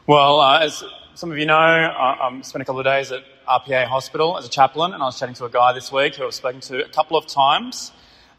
Well, as some of you know, I spent a couple of days at RPA Hospital as a chaplain, and I was chatting to a guy this week who I've spoken to a couple of times.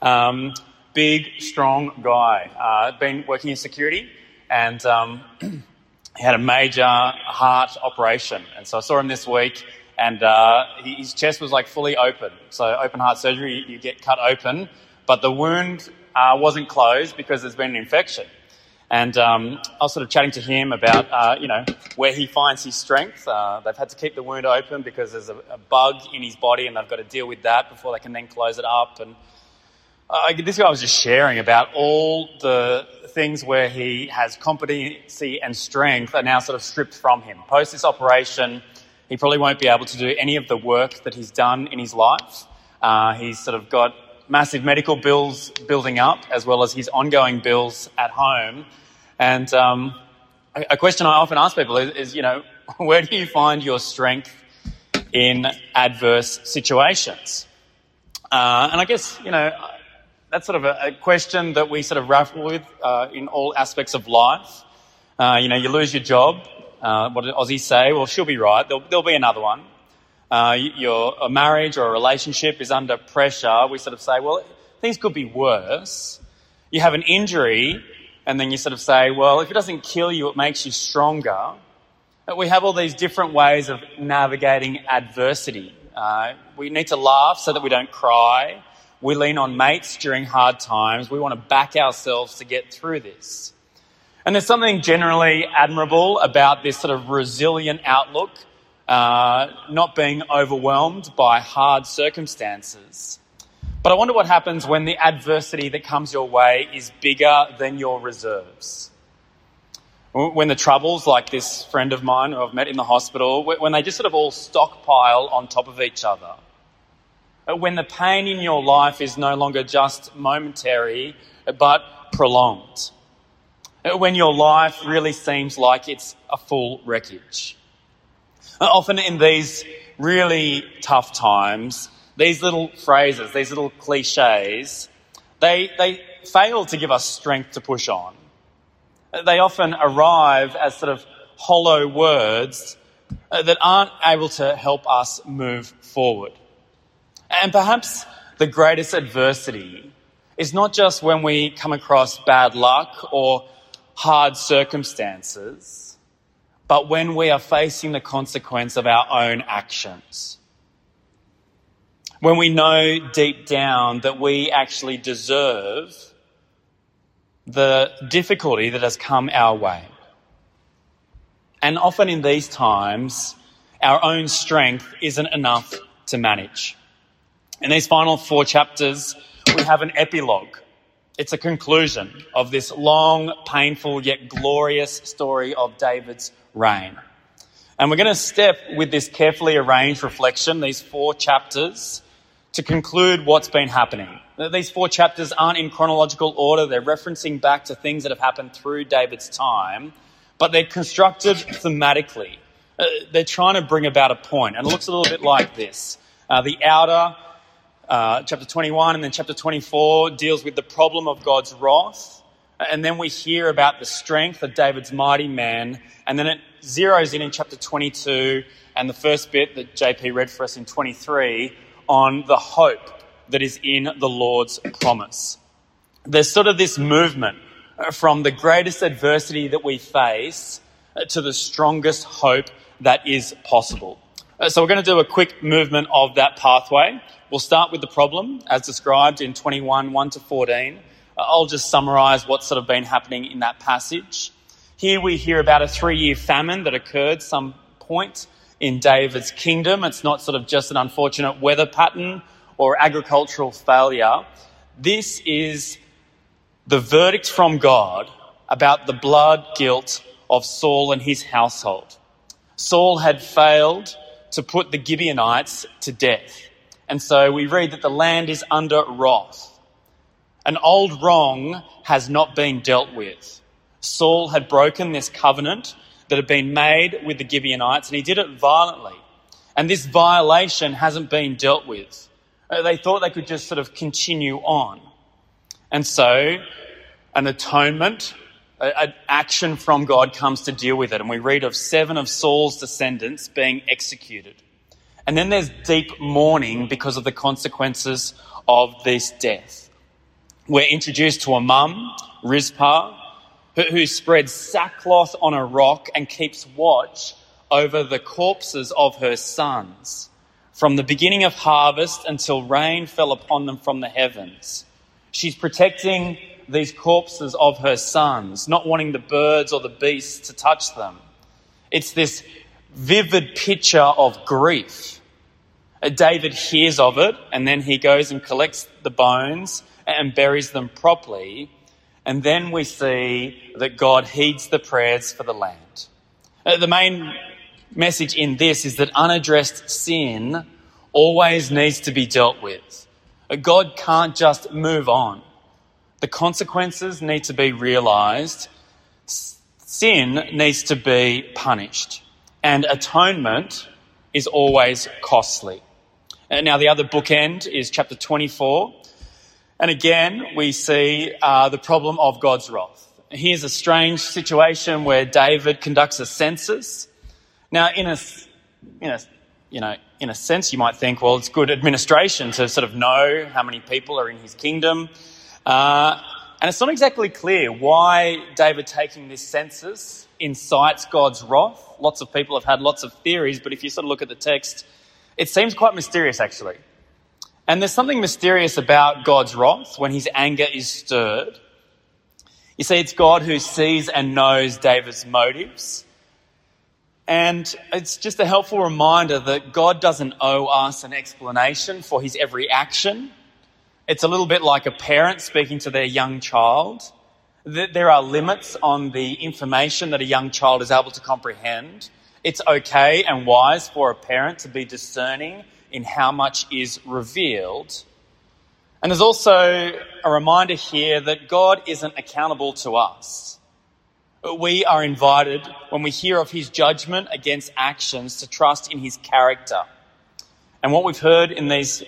Big, strong guy. Been working in security, and he had a major heart operation. And so I saw him this week, and his chest was like fully open. So open heart surgery, you get cut open, but the wound wasn't closed because there's been an infection. And I was sort of chatting to him about, where he finds his strength. They've had to keep the wound open because there's a bug in his body, and they've got to deal with that before they can then close it up. And this guy was just sharing about all the things where he has competency and strength are now sort of stripped from him. Post this operation, he probably won't be able to do any of the work that he's done in his life. He's sort of got massive medical bills building up, as well as his ongoing bills at home. And a question I often ask people is, where do you find your strength in adverse situations? And I guess, that's sort of a question that we sort of raffle with in all aspects of life. You lose your job. What did Aussies say? Well, she'll be right. There'll be another one. Your marriage or a relationship is under pressure. We sort of say, well, things could be worse. You have an injury, and then you sort of say, well, if it doesn't kill you, it makes you stronger. We have all these different ways of navigating adversity. We need to laugh so that we don't cry. We lean on mates during hard times. We want to back ourselves to get through this. And there's something generally admirable about this sort of resilient outlook, not being overwhelmed by hard circumstances. But I wonder what happens when the adversity that comes your way is bigger than your reserves. When the troubles, like this friend of mine who I've met in the hospital, when they just sort of all stockpile on top of each other. When the pain in your life is no longer just momentary, but prolonged. When your life really seems like it's a full wreckage. Often in these really tough times, these little phrases, these little cliches, they fail to give us strength to push on. They often arrive as sort of hollow words that aren't able to help us move forward. And perhaps the greatest adversity is not just when we come across bad luck or hard circumstances, but when we are facing the consequence of our own actions. When we know deep down that we actually deserve the difficulty that has come our way. And often in these times, our own strength isn't enough to manage. In these final 4 chapters, we have an epilogue. It's a conclusion of this long, painful, yet glorious story of David's reign. And we're going to step with this carefully arranged reflection, these 4 chapters, to conclude what's been happening. These 4 chapters aren't in chronological order. They're referencing back to things that have happened through David's time, but they're constructed thematically. They're trying to bring about a point, and it looks a little bit like this. The outer, chapter 21 and then chapter 24 deals with the problem of God's wrath, and then we hear about the strength of David's mighty man, and then it zeroes in chapter 22 and the first bit that JP read for us in 23 on the hope that is in the Lord's promise. There's sort of this movement from the greatest adversity that we face to the strongest hope that is possible. So we're going to do a quick movement of that pathway. We'll start with the problem as described in 21, 1 to 14. I'll just summarise what's sort of been happening in that passage. Here we hear about a 3-year famine that occurred some point in David's kingdom. It's not sort of just an unfortunate weather pattern or agricultural failure. This is the verdict from God about the blood guilt of Saul and his household. Saul had failed to put the Gibeonites to death. And so we read that the land is under wrath. An old wrong has not been dealt with. Saul had broken this covenant that had been made with the Gibeonites, and he did it violently. And this violation hasn't been dealt with. They thought they could just sort of continue on. And so an atonement an action from God comes to deal with it. And we read of 7 of Saul's descendants being executed. And then there's deep mourning because of the consequences of this death. We're introduced to a mum, Rizpah, who spreads sackcloth on a rock and keeps watch over the corpses of her sons from the beginning of harvest until rain fell upon them from the heavens. She's protecting these corpses of her sons, not wanting the birds or the beasts to touch them. It's this vivid picture of grief. David hears of it, and then he goes and collects the bones and buries them properly. And then we see that God heeds the prayers for the land. The main message in this is that unaddressed sin always needs to be dealt with. God can't just move on. The consequences need to be realised. Sin needs to be punished. And atonement is always costly. Now, the other bookend is chapter 24. And again, we see the problem of God's wrath. Here's a strange situation where David conducts a census. Now, in a sense, you might think, well, it's good administration to sort of know how many people are in his kingdom. And it's not exactly clear why David taking this census incites God's wrath. Lots of people have had lots of theories, but if you sort of look at the text, it seems quite mysterious, actually. And there's something mysterious about God's wrath when his anger is stirred. You see, it's God who sees and knows David's motives. And it's just a helpful reminder that God doesn't owe us an explanation for his every action. It's a little bit like a parent speaking to their young child. There are limits on the information that a young child is able to comprehend. It's okay and wise for a parent to be discerning in how much is revealed. And there's also a reminder here that God isn't accountable to us. We are invited, when we hear of his judgment against actions, to trust in his character. And what we've heard in this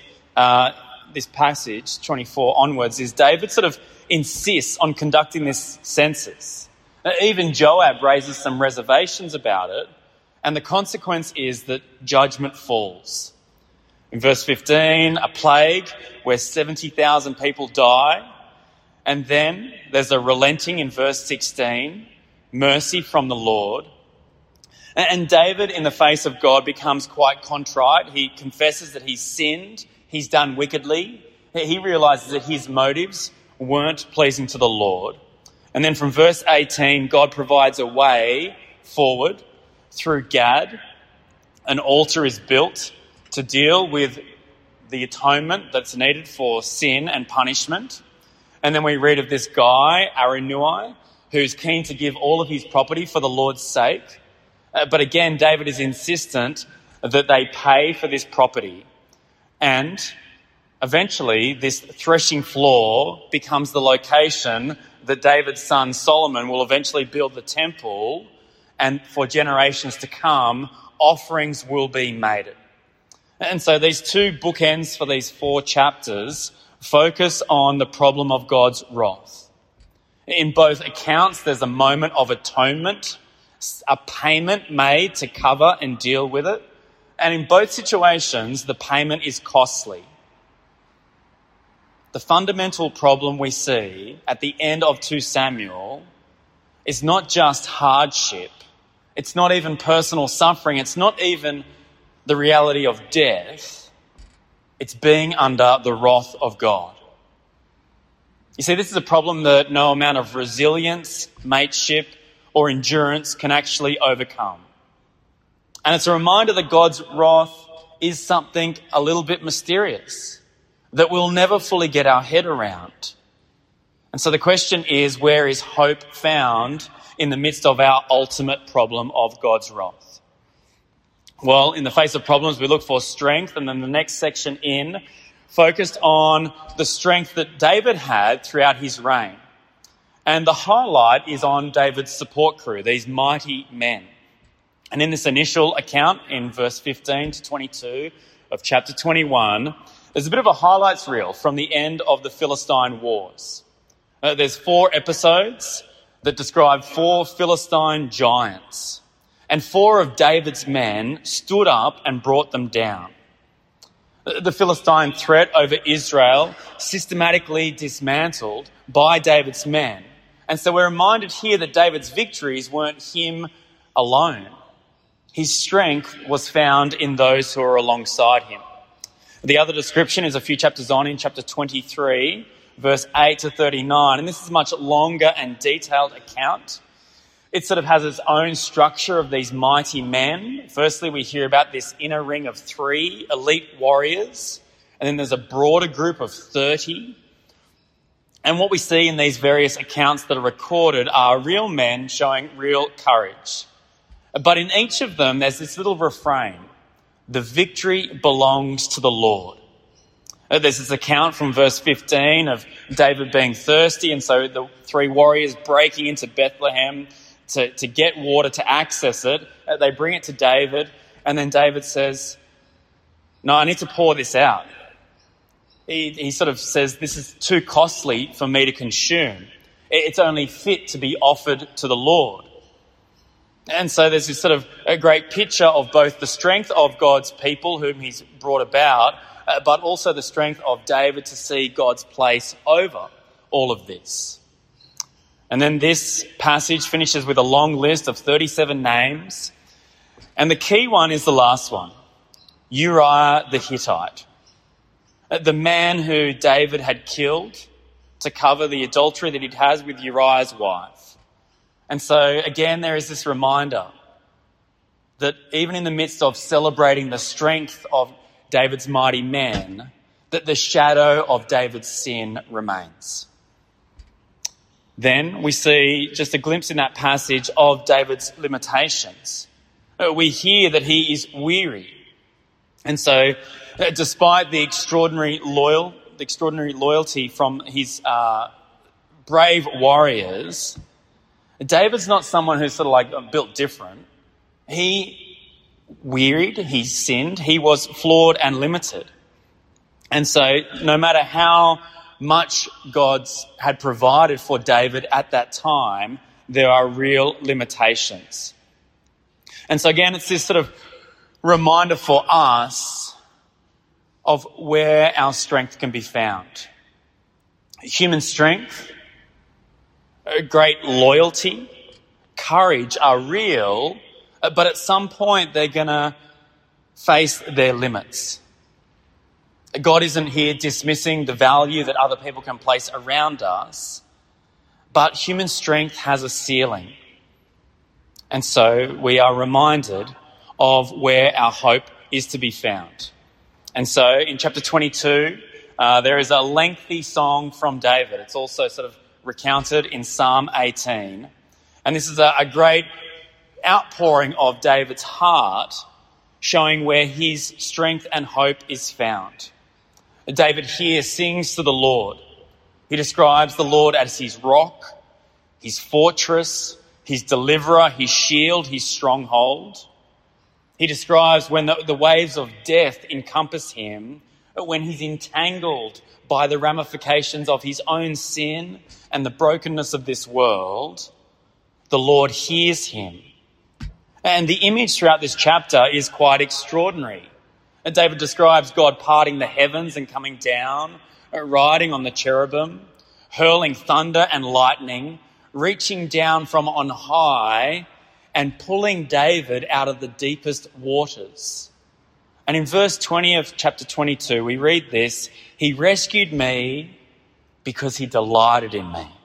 passage, 24 onwards, is David sort of insists on conducting this census. Even Joab raises some reservations about it, and the consequence is that judgment falls. In verse 15, a plague where 70,000 people die. And then there's a relenting in verse 16, mercy from the Lord. And David, in the face of God, becomes quite contrite. He confesses that he's sinned, he's done wickedly. He realises that his motives weren't pleasing to the Lord. And then from verse 18, God provides a way forward through Gad. An altar is built to deal with the atonement that's needed for sin and punishment. And then we read of this guy, Araunah, who's keen to give all of his property for the Lord's sake. But again, David is insistent that they pay for this property. And eventually, this threshing floor becomes the location that David's son Solomon will eventually build the temple, and for generations to come, offerings will be made. And so these two bookends for these 4 chapters focus on the problem of God's wrath. In both accounts, there's a moment of atonement, a payment made to cover and deal with it. And in both situations, the payment is costly. The fundamental problem we see at the end of 2 Samuel is not just hardship. It's not even personal suffering. It's not even the reality of death. It's being under the wrath of God. You see, this is a problem that no amount of resilience, mateship, or endurance can actually overcome. And it's a reminder that God's wrath is something a little bit mysterious that we'll never fully get our head around. And so the question is, where is hope found in the midst of our ultimate problem of God's wrath? Well, in the face of problems, we look for strength, and then the next section focused on the strength that David had throughout his reign. And the highlight is on David's support crew, these mighty men. And in this initial account, in verse 15 to 22 of chapter 21, there's a bit of a highlights reel from the end of the Philistine Wars. There's 4 episodes that describe 4 Philistine giants. And 4 of David's men stood up and brought them down. The Philistine threat over Israel systematically dismantled by David's men. And so we're reminded here that David's victories weren't him alone. His strength was found in those who are alongside him. The other description is a few chapters on in chapter 23, verse 8 to 39. And this is a much longer and detailed account. It sort of has its own structure of these mighty men. Firstly, we hear about this inner ring of 3 elite warriors. And then there's a broader group of 30. And what we see in these various accounts that are recorded are real men showing real courage. But in each of them, there's this little refrain: the victory belongs to the Lord. There's this account from verse 15 of David being thirsty, and so the 3 warriors breaking into Bethlehem to get water, to access it. They bring it to David, and then David says, "No, I need to pour this out." He sort of says, "This is too costly for me to consume. It's only fit to be offered to the Lord." And so there's this sort of a great picture of both the strength of God's people whom he's brought about, but also the strength of David to see God's place over all of this. And then this passage finishes with a long list of 37 names. And the key one is the last one: Uriah the Hittite. The man who David had killed to cover the adultery that he'd had with Uriah's wife. And so again, there is this reminder that even in the midst of celebrating the strength of David's mighty men, that the shadow of David's sin remains. Then we see just a glimpse in that passage of David's limitations. We hear that he is weary. And so despite the extraordinary loyalty from his brave warriors, David's not someone who's sort of like built different. He wearied, he sinned, he was flawed and limited. And so no matter how much God had provided for David at that time, there are real limitations. And so again, it's this sort of reminder for us of where our strength can be found. Human strength, great loyalty, courage are real, but at some point they're going to face their limits. God isn't here dismissing the value that other people can place around us, but human strength has a ceiling. And so we are reminded of where our hope is to be found. And so in chapter 22, there is a lengthy song from David. It's also sort of recounted in Psalm 18. And this is a great outpouring of David's heart, showing where his strength and hope is found. David here sings to the Lord. He describes the Lord as his rock, his fortress, his deliverer, his shield, his stronghold. He describes when the waves of death encompass him, when he's entangled by the ramifications of his own sin and the brokenness of this world, the Lord hears him. And the image throughout this chapter is quite extraordinary. And David describes God parting the heavens and coming down, riding on the cherubim, hurling thunder and lightning, reaching down from on high and pulling David out of the deepest waters. And in verse 20 of chapter 22, we read this: "He rescued me because he delighted in me."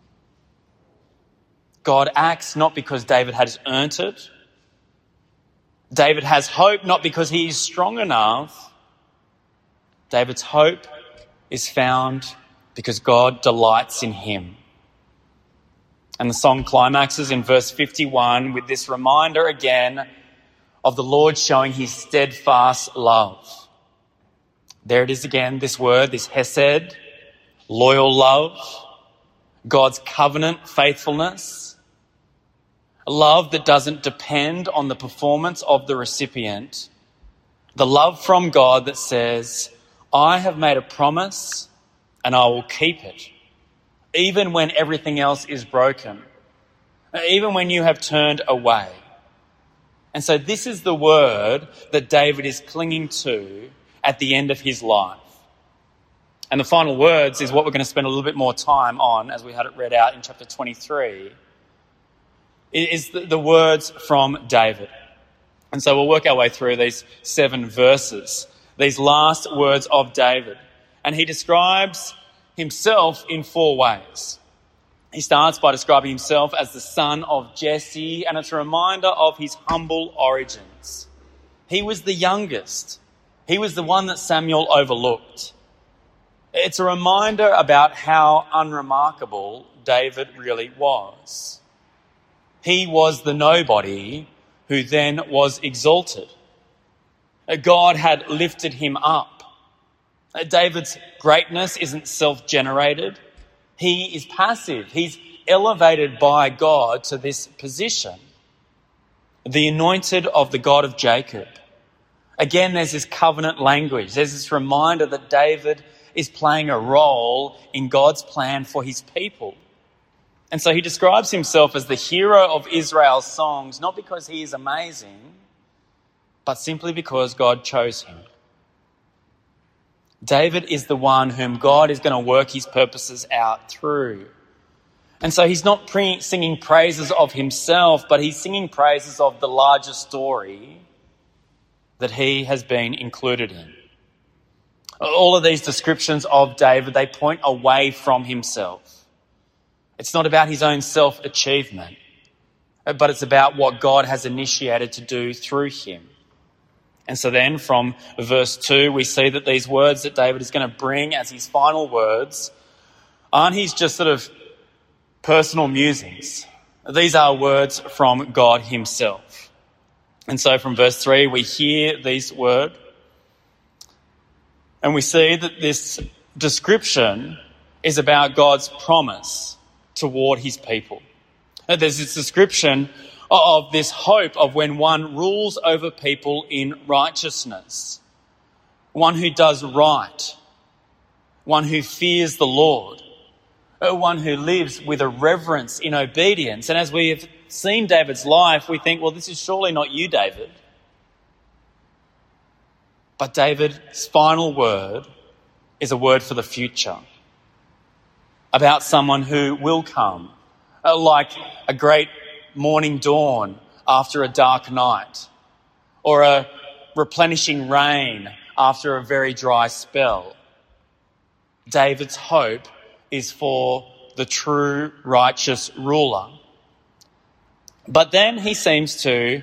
God acts not because David has earned it. David has hope not because he is strong enough. David's hope is found because God delights in him. And the song climaxes in verse 51 with this reminder again of the Lord showing his steadfast love. There it is again, this word, this hesed, loyal love, God's covenant faithfulness, a love that doesn't depend on the performance of the recipient, the love from God that says, I have made a promise and I will keep it, even when everything else is broken, even when you have turned away. And so this is the word that David is clinging to at the end of his life. And the final words is what we're going to spend a little bit more time on as we had it read out in chapter 23. It is the words from David. And so we'll work our way through these 7 verses, these last words of David. And he describes himself in 4 ways. He starts by describing himself as the son of Jesse, and it's a reminder of his humble origins. He was the youngest. He was the one that Samuel overlooked. It's a reminder about how unremarkable David really was. He was the nobody who then was exalted. God had lifted him up. David's greatness isn't self-generated. He is passive. He's elevated by God to this position. The anointed of the God of Jacob. Again, there's this covenant language. There's this reminder that David is playing a role in God's plan for his people. And so he describes himself as the hero of Israel's songs, not because he is amazing, but simply because God chose him. David is the one whom God is going to work his purposes out through. And so he's not singing praises of himself, but he's singing praises of the larger story that he has been included in. All of these descriptions of David, they point away from himself. It's not about his own self-achievement, but it's about what God has initiated to do through him. And so then from verse 2, we see that these words that David is going to bring as his final words aren't his just sort of personal musings. These are words from God himself. And so from verse 3, we hear these words and we see that this description is about God's promise toward his people. There's this description of this hope of when one rules over people in righteousness, one who does right, one who fears the Lord, one who lives with a reverence in obedience. And as we have seen David's life, we think, well, this is surely not you, David. But David's final word is a word for the future, about someone who will come, like a great morning dawn after a dark night, or a replenishing rain after a very dry spell. David's hope is for the true righteous ruler. But then he seems to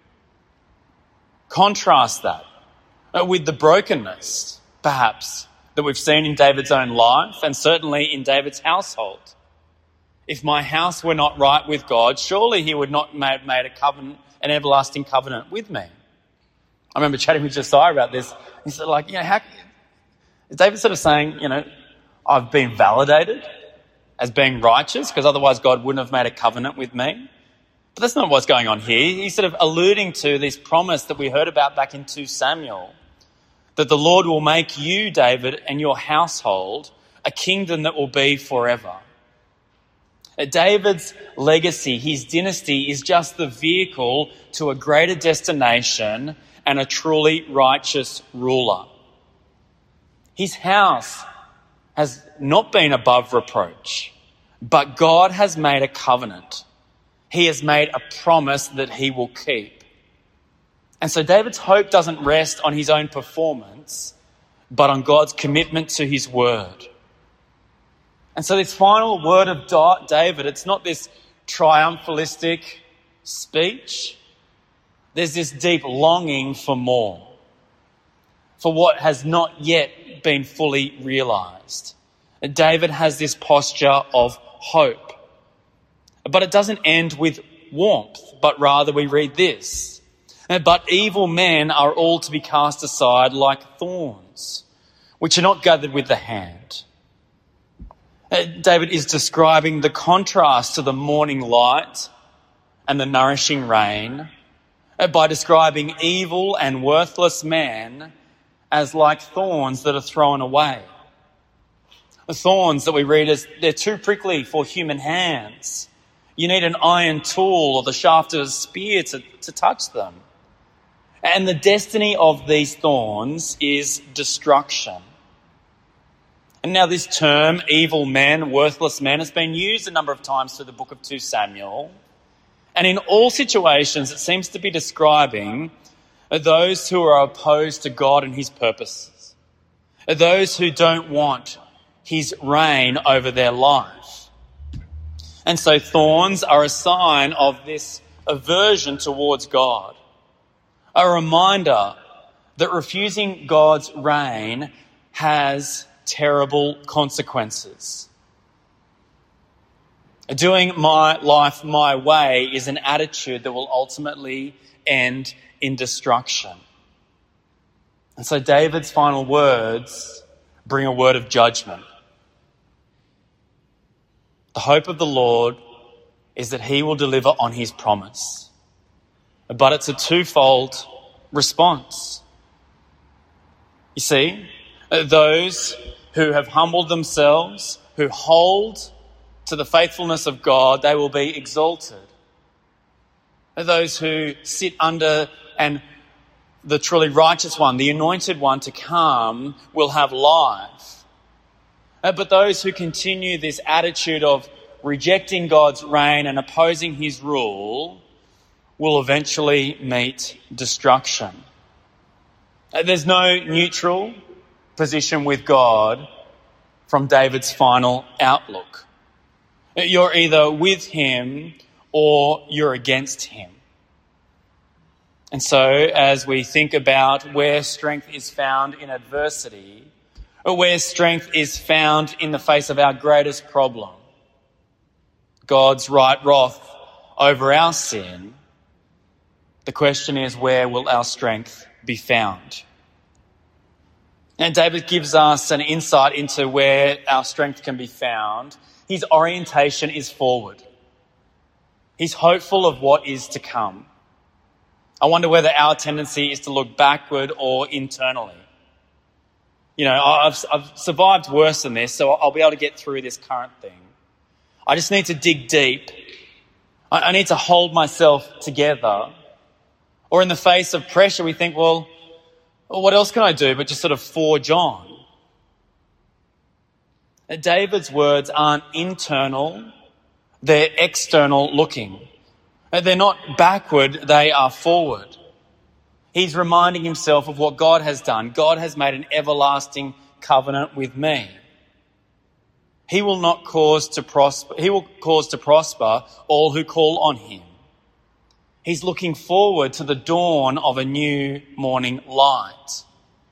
contrast that with the brokenness, perhaps, that we've seen in David's own life and certainly in David's household. If my house were not right with God, surely he would not have made a covenant, an everlasting covenant with me. I remember chatting with Josiah about this. He said, how is David sort of saying, I've been validated as being righteous because otherwise God wouldn't have made a covenant with me. But that's not what's going on here. He's sort of alluding to this promise that we heard about back in 2 Samuel, that the Lord will make you, David, and your household a kingdom that will be forever. David's legacy, his dynasty, is just the vehicle to a greater destination and a truly righteous ruler. His house has not been above reproach, but God has made a covenant. He has made a promise that he will keep. And so David's hope doesn't rest on his own performance, but on God's commitment to his word. And so this final word of David, it's not this triumphalistic speech. There's this deep longing for more, for what has not yet been fully realised. David has this posture of hope. But it doesn't end with warmth, but rather we read this. But evil men are all to be cast aside like thorns, which are not gathered with the hand. David is describing the contrast to the morning light and the nourishing rain by describing evil and worthless men as like thorns that are thrown away. The thorns that we read as they're too prickly for human hands, You need an iron tool or the shaft of a spear to touch them. And the destiny of these thorns is destruction. And now this term, evil men, worthless men, has been used a number of times through the book of 2 Samuel. And in all situations, it seems to be describing those who are opposed to God and his purposes, those who don't want his reign over their life. And so thorns are a sign of this aversion towards God, a reminder that refusing God's reign has terrible consequences. Doing my life my way is an attitude that will ultimately end in destruction. And so David's final words bring a word of judgment. The hope of the Lord is that he will deliver on his promise. But it's a twofold response. You see, those who have humbled themselves, who hold to the faithfulness of God, they will be exalted. Those who sit under and the truly righteous one, the anointed one to come, will have life. But those who continue this attitude of rejecting God's reign and opposing his rule will eventually meet destruction. There's no neutral position with God from David's final outlook. You're either with him or you're against him. And so as we think about where strength is found in adversity, or where strength is found in the face of our greatest problem, God's right wrath over our sin, the question is, where will our strength be found? And David gives us an insight into where our strength can be found. His orientation is forward. He's hopeful of what is to come. I wonder whether our tendency is to look backward or internally. You know, I've survived worse than this, so I'll be able to get through this current thing. I just need to dig deep. I need to hold myself together. Or in the face of pressure, we think, well, what else can I do but just sort of forge on? David's words aren't internal, they're external looking. They're not backward, they are forward. He's reminding himself of what God has done. God has made an everlasting covenant with me. He will cause to prosper all who call on him. He's looking forward to the dawn of a new morning light.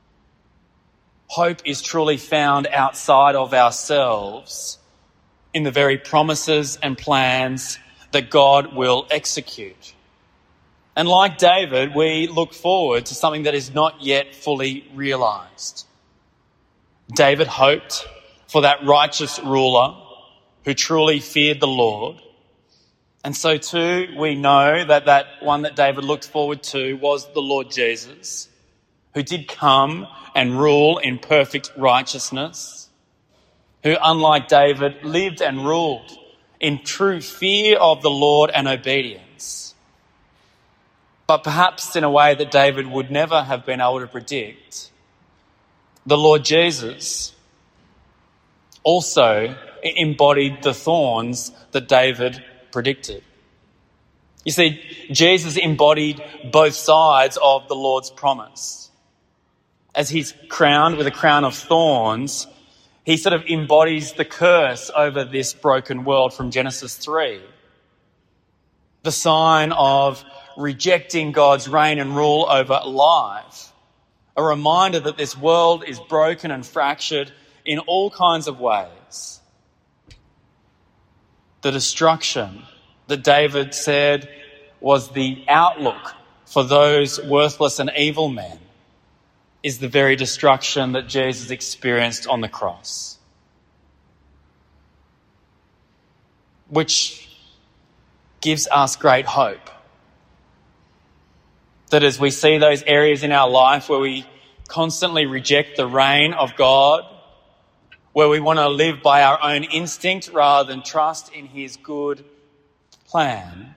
Hope is truly found outside of ourselves in the very promises and plans that God will execute. And like David, we look forward to something that is not yet fully realised. David hoped for that righteous ruler who truly feared the Lord. And so too, we know that one that David looked forward to was the Lord Jesus, who did come and rule in perfect righteousness, who, unlike David, lived and ruled in true fear of the Lord and obedience. But perhaps in a way that David would never have been able to predict, the Lord Jesus also embodied the thorns that David predicted. You see, Jesus embodied both sides of the Lord's promise. As he's crowned with a crown of thorns, he sort of embodies the curse over this broken world from Genesis 3. The sign of rejecting God's reign and rule over life. A reminder that this world is broken and fractured in all kinds of ways. The destruction that David said was the outlook for those worthless and evil men is the very destruction that Jesus experienced on the cross. Which gives us great hope. That as we see those areas in our life where we constantly reject the reign of God, where we want to live by our own instinct rather than trust in his good plan,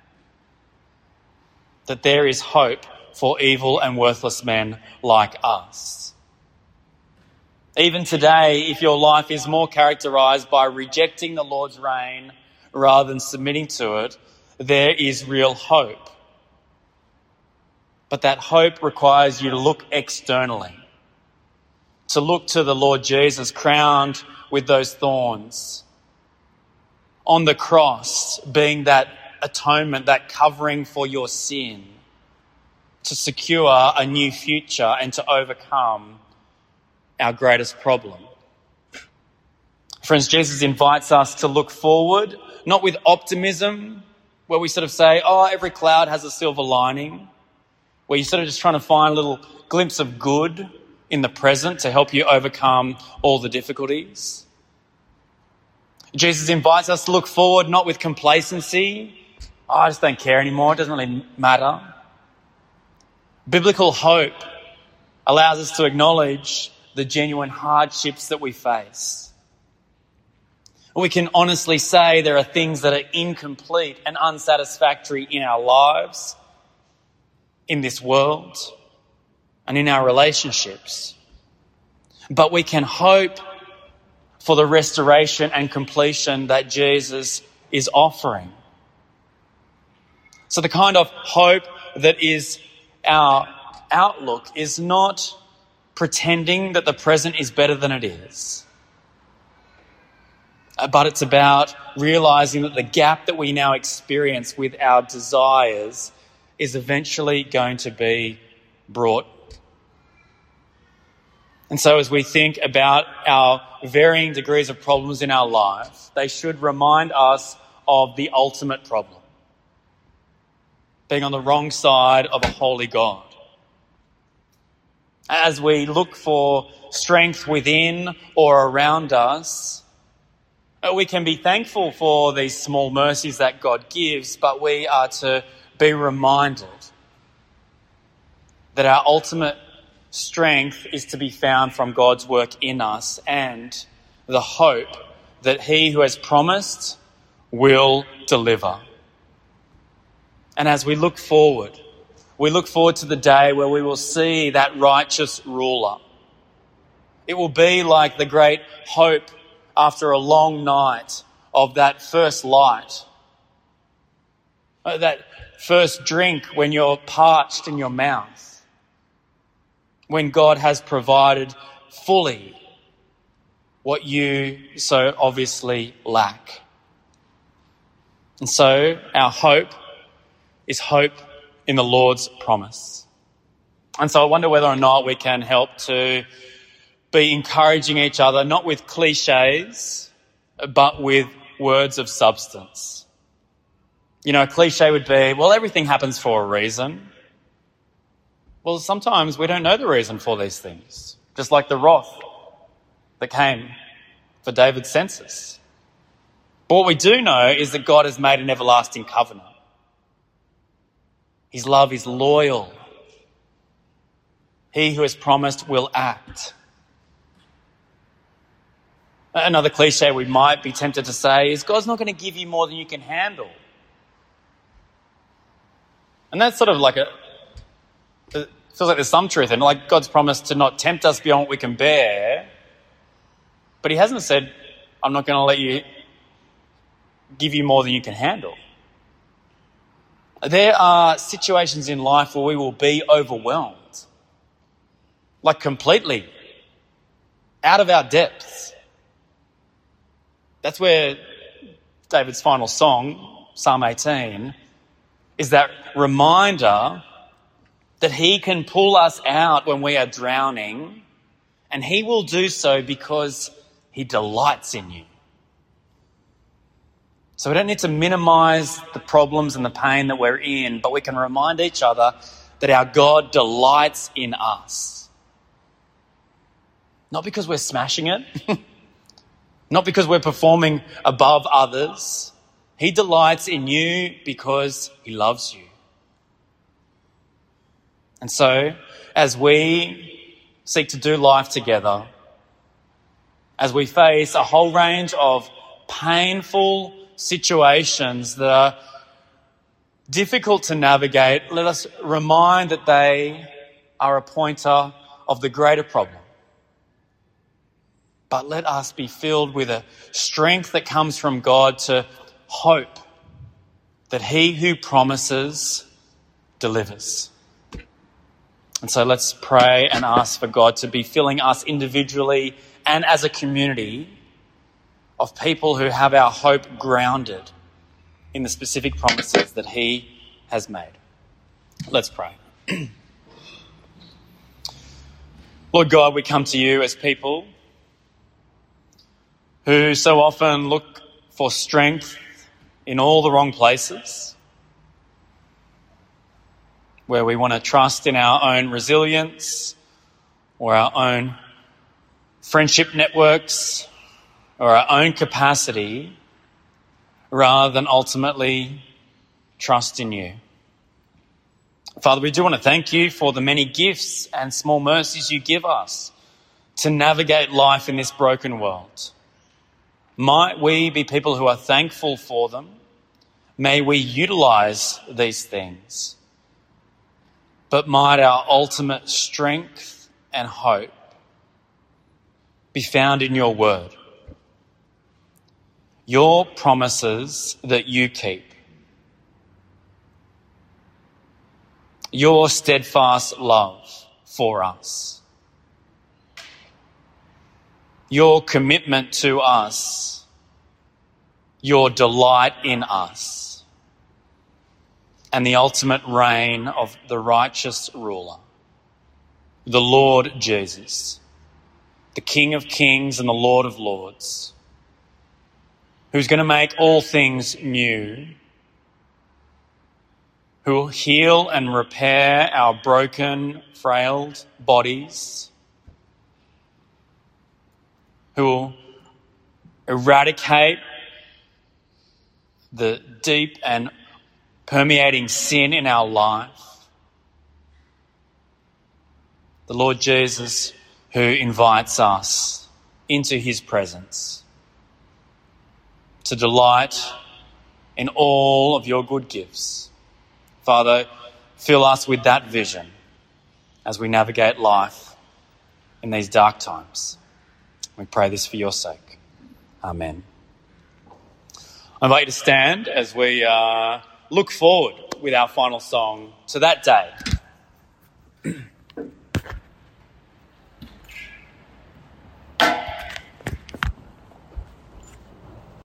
that there is hope for evil and worthless men like us. Even today, if your life is more characterized by rejecting the Lord's reign rather than submitting to it, there is real hope. But that hope requires you to look externally, to look to the Lord Jesus crowned with those thorns, on the cross being that atonement, that covering for your sin, to secure a new future and to overcome our greatest problem. Friends, Jesus invites us to look forward, not with optimism, where we sort of say, oh, every cloud has a silver lining, where you're sort of just trying to find a little glimpse of good in the present to help you overcome all the difficulties. Jesus invites us to look forward, not with complacency. Oh, I just don't care anymore. It doesn't really matter. Biblical hope allows us to acknowledge the genuine hardships that we face. We can honestly say there are things that are incomplete and unsatisfactory in our lives, in this world, and in our relationships. But we can hope for the restoration and completion that Jesus is offering. So the kind of hope that is our outlook is not pretending that the present is better than it is, but it's about realizing that the gap that we now experience with our desires is eventually going to be brought. And so as we think about our varying degrees of problems in our life, they should remind us of the ultimate problem, being on the wrong side of a holy God. As we look for strength within or around us, we can be thankful for these small mercies that God gives, but we are to be reminded that our ultimate strength is to be found from God's work in us and the hope that He who has promised will deliver. And as we look forward to the day where we will see that righteous ruler. It will be like the great hope after a long night of that first light, that first drink when you're parched in your mouth, when God has provided fully what you so obviously lack. And so our hope is hope in the Lord's promise. And so I wonder whether or not we can help to be encouraging each other, not with cliches, but with words of substance. You know, a cliche would be, well, everything happens for a reason. Well, sometimes we don't know the reason for these things, just like the wrath that came for David's census. But what we do know is that God has made an everlasting covenant. His love is loyal. He who has promised will act. Another cliche we might be tempted to say is God's not going to give you more than you can handle. And that's sort of like it feels like there's some truth in it, like God's promised to not tempt us beyond what we can bear. But He hasn't said, I'm not going to let you give you more than you can handle. There are situations in life where we will be overwhelmed, like completely out of our depths. That's where David's final song, Psalm 18, is that reminder that He can pull us out when we are drowning, and He will do so because He delights in you. So we don't need to minimize the problems and the pain that we're in, but we can remind each other that our God delights in us. Not because we're smashing it, not because we're performing above others. He delights in you because He loves you. And so, as we seek to do life together, as we face a whole range of painful situations that are difficult to navigate, let us remind that they are a pointer of the greater problem. But let us be filled with a strength that comes from God to hope that he who promises delivers. And so let's pray and ask for God to be filling us individually and as a community of people who have our hope grounded in the specific promises that he has made. Let's pray. Lord God, we come to you as people who so often look for strength in all the wrong places, where we want to trust in our own resilience or our own friendship networks or our own capacity rather than ultimately trust in you. Father, we do want to thank you for the many gifts and small mercies you give us to navigate life in this broken world. Might we be people who are thankful for them? May we utilize these things. But might our ultimate strength and hope be found in your word. Your promises that you keep. Your steadfast love for us. Your commitment to us. Your delight in us. And the ultimate reign of the righteous ruler, the Lord Jesus, the King of Kings and the Lord of Lords, who's going to make all things new, who will heal and repair our broken, frailed bodies, who will eradicate the deep and permeating sin in our life. The Lord Jesus, who invites us into his presence to delight in all of your good gifts. Father, fill us with that vision as we navigate life in these dark times. We pray this for your sake. Amen. I invite you to stand as we look forward with our final song to that day.